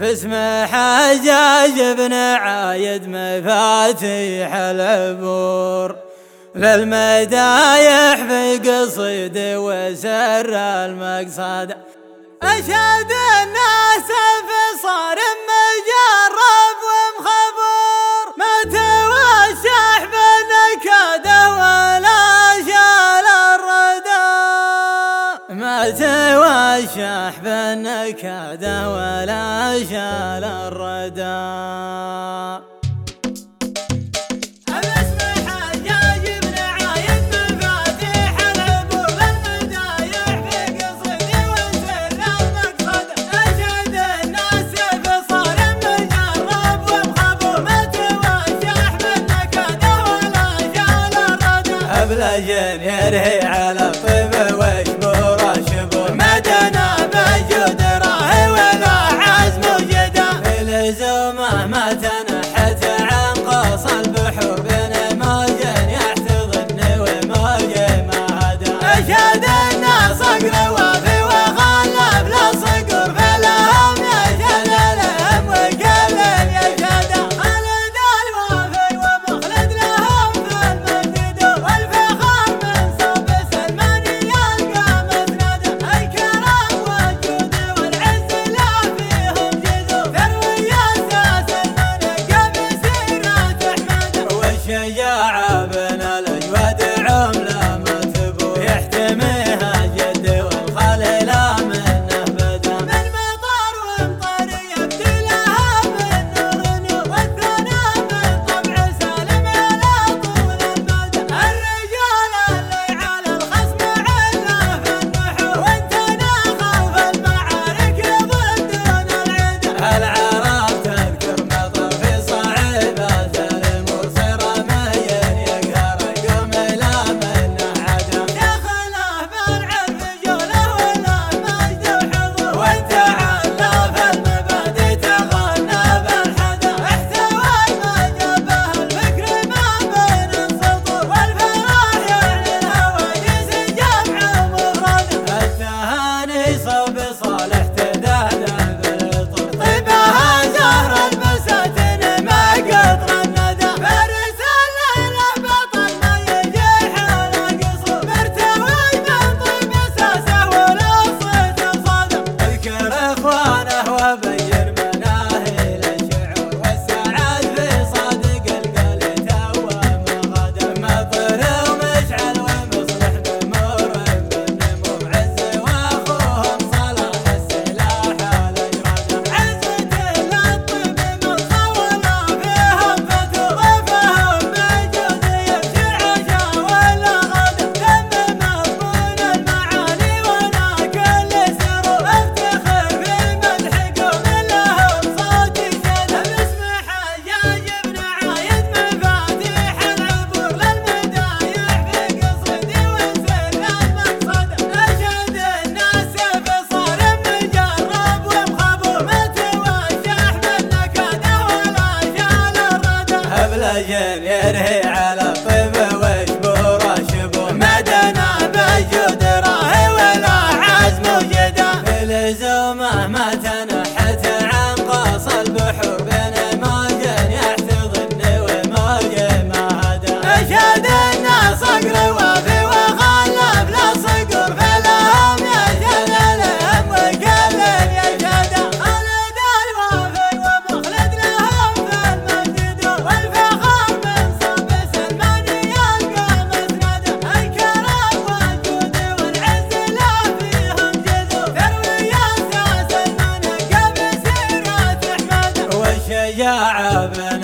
باسم حجاج بن عايد مفاتيح العبور، للمدايح في قصيد وسر المقصد. أشهد الناس في صار مجرب ومخبور، ما توشح بالنكاده ولا شال الردى، ما توشح بالنكاده ولا شال الردى. أبلجن يرهي على الطيب وشبور شبور، مدنا بجود راهي ولا عزم وجدا، في لزومه ما تنحت عن قص البحور، بين موج يحتضن وموج ما هدى. أشهد الناس صقر وفي وغلب لا صقر، فلهم يشهد لهم وكل يشهد. خالد الوافي ومخلد لهم في المسجد، والفخر من صوب سلمان يلقى مسند. الكرم والجود والعز لا فيهم جزو، ثروي اساس المنقب سيرة احمد. والشجاعة بين الاجواد عمله متبوع، يحتميها جد والخليل منه بدا. من مطر وامطر يبدي لها من نور، والثنى من طبع سالم على طول المدى. الرجال اللي على الخصم عله في النحور، وانتنا خوف المعارك يضدون العدا. العرب تذكر مطر في صعيبات الامور، صير مين يقهر قوم لا منه عدا. دخله بالعرف جوله ولا مجد وحضور، وتعالى في المبادئ تغنى بالحدا. احتوى ما جابه الفكر ما بين السطور، والفرح يعني الهواجس جمع مفرد. التهاني صوب صالح تدهدى بالطور، طيبها زهر البساتين ما قطر الندى. فارس الليلة بطل ما يجي حاله قصور، مرتوي من طيب اساسه ولا صيت صدى. اذكر اخوانه وبين مناهل الشعور، والسعاد في صادق القلب توام غدا. مطر ومشعل ومصلح بمور بالنمو، عز واخوهم صلاح السلاح الاجراد. عزة للطيب من صولى فيهم فتور، ضيفهم بجود يمشي عشا ولا غدا. تم مضمون المعاني وانا كل سرور، افتخر في مدح قوم لهم صوتي شد. باسم حجاج بن عايد مفاتيح العبور، للمدايح في قصيدي وسر المقصد. أشهد الناس في صار مجرب ومخبور، ما توشح بالنكاده ولا شال الردى. أبلجن يرهي على الطيب وشبور شبور، مدنا بجود راهي ولا عزم وجدا، في لزومه ما تنحت عن قص البحور، بين موج يحتضن وموج ما هدى. أشهد الناس صقر وفي وغلب لا صقر، فلهم يشهد لهم وكل يشهد. خالد الوافي ومخلد لهم في المسجد، والفخر من صوب سلمان يلقى مسند. الكرم والجود والعز لا فيهم جزو، ثروي اساس المنقب سيرة احمد. والشجاعة بين